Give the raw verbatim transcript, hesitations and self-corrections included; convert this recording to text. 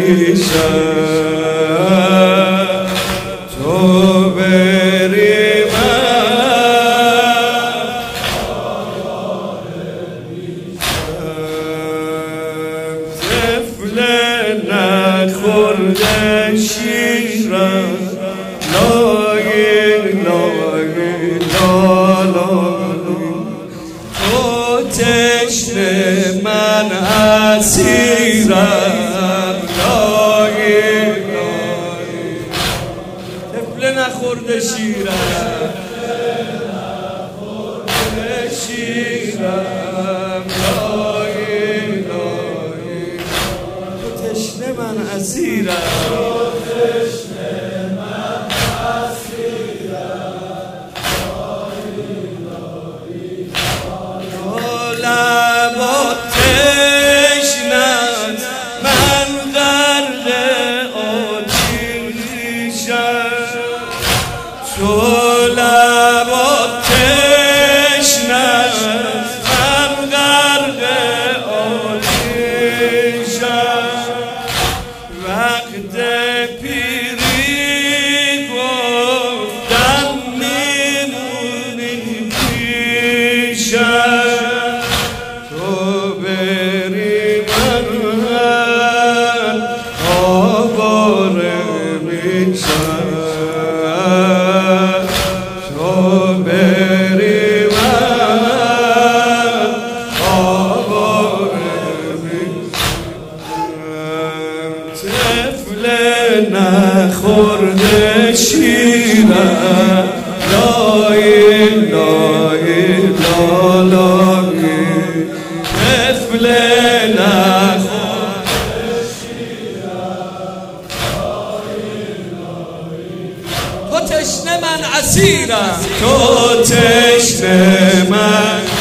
میشم تو بری من طفل نخورده شیرم لای لای لالای تو تشنه من اسیرم لای لای طفل نخورده شیرم شیرم لای لای تو تشنه من اسیرم تو لبات تشنه من غرق آتشم وقت پیری گفتم میمونی پیشم تو بری من آواره میشم طفل نخورده شیرم لای لای لالای طفل نخورده شیرم لای لای تو تشنه من اسیرم تو تشنه من